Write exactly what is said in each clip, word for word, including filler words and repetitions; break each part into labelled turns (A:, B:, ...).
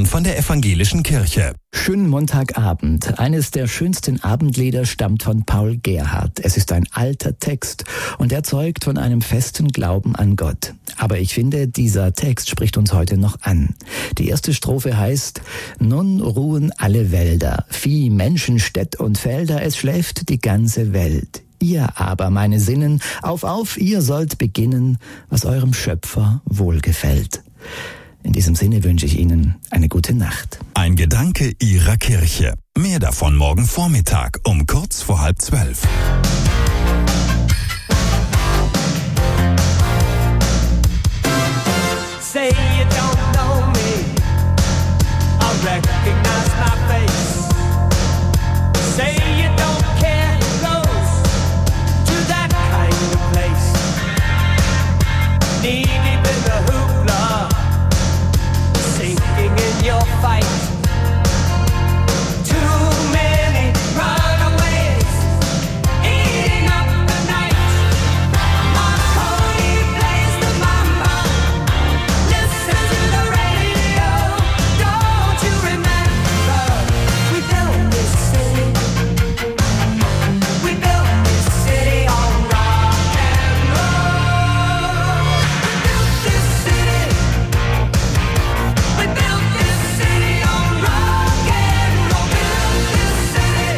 A: Stern von der Evangelischen Kirche.
B: Schönen Montagabend. Eines der schönsten Abendlieder stammt von Paul Gerhardt. Es ist ein alter Text und er zeugt von einem festen Glauben an Gott. Aber ich finde, dieser Text spricht uns heute noch an. Die erste Strophe heißt: Nun ruhen alle Wälder, Vieh, Menschen, Städt und Felder, es schläft die ganze Welt. Ihr aber, meine Sinnen, auf, auf, ihr sollt beginnen, was eurem Schöpfer wohlgefällt. In diesem Sinne wünsche ich Ihnen eine gute Nacht.
A: Ein Gedanke Ihrer Kirche. Mehr davon morgen Vormittag um kurz vor halb zwölf.
C: Say you don't know me, I recognize my face. Say you don't care who goes to that kind of place. Knee deep in the hoopla, sinking in your fight. Too many runaways eating up the night. Marconi plays the mamba. Listen to the radio. Don't you remember? We built this city. We built this city on rock and roll. We built this city. We built this city on rock and roll. Built this city.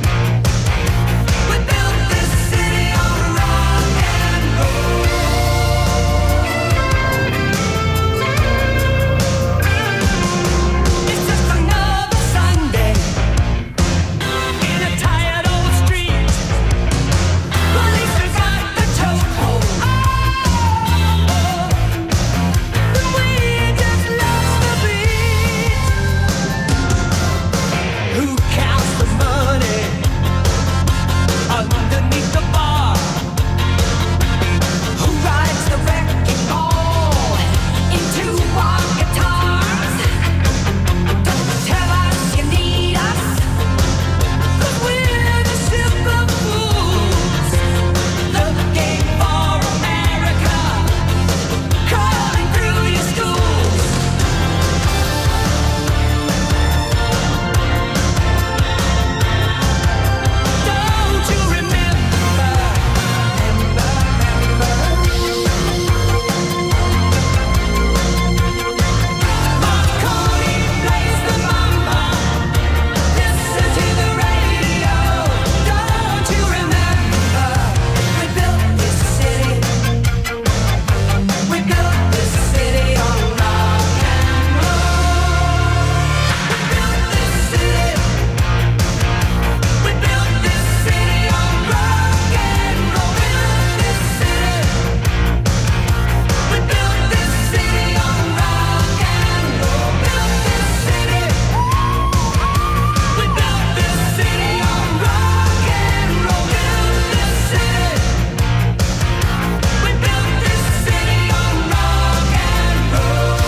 C: We built this city on rock and roll. It's just another Sunday in a tired old street. Police have got the chokehold. Oh, the wind just lost the beat. Who counts the money underneath the bar? Who rides the wrecking ball into our guitars? Don't tell us you need us, 'cause we're the simple fools looking for America, crawling through your schools. Don't you remember? Remember, Marconi plays the mamba. Listen to the radio. Don't you remember? We built this city. We built this city on rock and roll. We built this city. We built this city on rock and roll. Built this city. We built this city on rock and roll. Built this city. We built this city on rock and roll. Built this city. We built this city on rock and roll.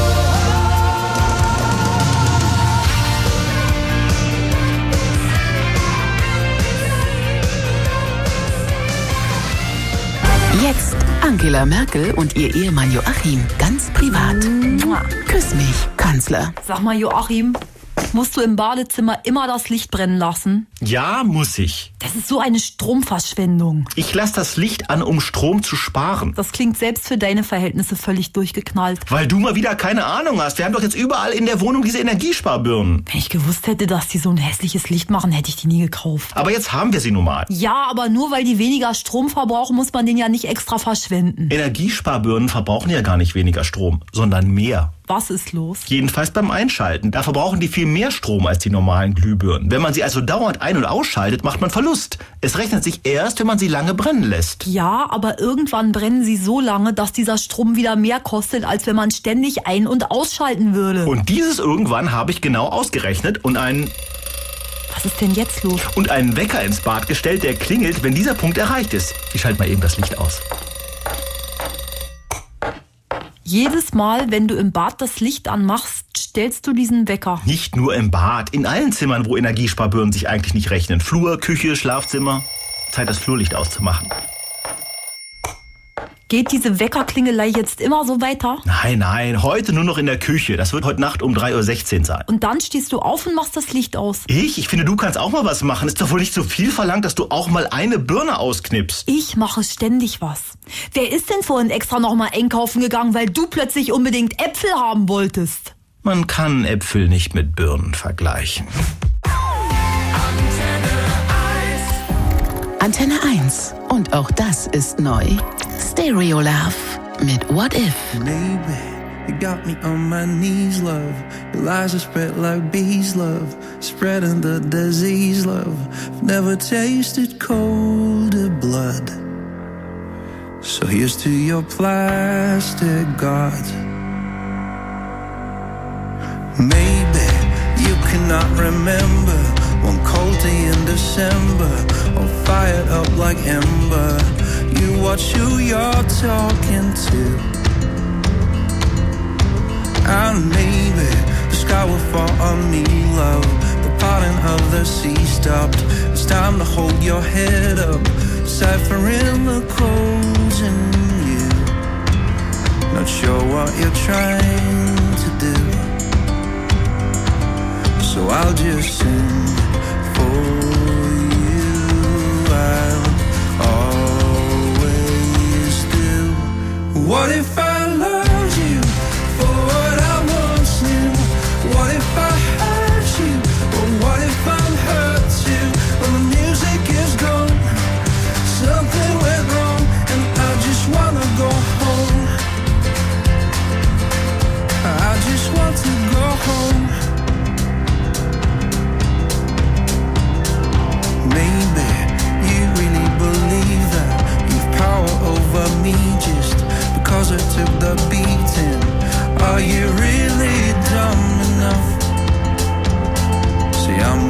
D: Jetzt Angela Merkel und ihr Ehemann Joachim, ganz privat. Küss mich, Kanzler.
E: Sag mal, Joachim, musst du im Badezimmer immer das Licht brennen lassen?
F: Ja, muss ich.
E: Das ist so eine Stromverschwendung.
F: Ich lasse das Licht an, um Strom zu sparen.
E: Das klingt selbst für deine Verhältnisse völlig durchgeknallt.
F: Weil du mal wieder keine Ahnung hast. Wir haben doch jetzt überall in der Wohnung diese Energiesparbirnen.
E: Wenn ich gewusst hätte, dass die so ein hässliches Licht machen, hätte ich die nie gekauft.
F: Aber jetzt haben wir sie nun mal.
E: Ja, aber nur weil die weniger Strom verbrauchen, muss man den ja nicht extra verschwenden.
F: Energiesparbirnen verbrauchen ja gar nicht weniger Strom, sondern mehr.
E: Was ist los?
F: Jedenfalls beim Einschalten. Da verbrauchen die viel mehr Strom als die normalen Glühbirnen. Wenn man sie also dauernd ein- und ausschaltet, macht man Verlust. Es rechnet sich erst, wenn man sie lange brennen lässt.
E: Ja, aber irgendwann brennen sie so lange, dass dieser Strom wieder mehr kostet, als wenn man ständig ein- und ausschalten würde.
F: Und dieses irgendwann habe ich genau ausgerechnet und einen...
E: Was ist denn jetzt los?
F: Und einen Wecker ins Bad gestellt, der klingelt, wenn dieser Punkt erreicht ist. Ich schalte mal eben das Licht aus.
E: Jedes Mal, wenn du im Bad das Licht anmachst, stellst du diesen Wecker.
F: Nicht nur im Bad, in allen Zimmern, wo Energiesparbirnen sich eigentlich nicht rechnen. Flur, Küche, Schlafzimmer. Zeit, das Flurlicht auszumachen.
E: Geht diese Weckerklingelei jetzt immer so weiter?
F: Nein, nein, heute nur noch in der Küche. Das wird heute Nacht um drei Uhr sechzehn sein.
E: Und dann stehst du auf und machst das Licht aus.
F: Ich? Ich finde, du kannst auch mal was machen. Ist doch wohl nicht so viel verlangt, dass du auch mal eine Birne ausknippst.
E: Ich mache ständig was. Wer ist denn vorhin extra noch mal einkaufen gegangen, weil du plötzlich unbedingt Äpfel haben wolltest?
F: Man kann Äpfel nicht mit Birnen vergleichen.
D: Antenne eins. Und auch das ist neu. Stereo Love mit What If.
G: Maybe you got me on my knees, love. Your lies are spread like bees, love. Spreading the disease, love. I've never tasted colder blood. So here's to your plastic god. Maybe you cannot remember one cold day in December, all fired up like ember. You watch who you're talking to, and maybe the sky will fall on me, love. The parting of the sea stopped. It's time to hold your head up, ciphering the codes in you. Not sure what you're trying to do, so I'll just sing for you. I'll always do. What if I loved you for what I once knew? What if I hurt you? Or what if I'm hurt too? When the music is gone, something went wrong, and I just wanna go home. I just want to go home. Maybe you really believe that you've power over me just because I took the beating. Are you really dumb enough? See, I'm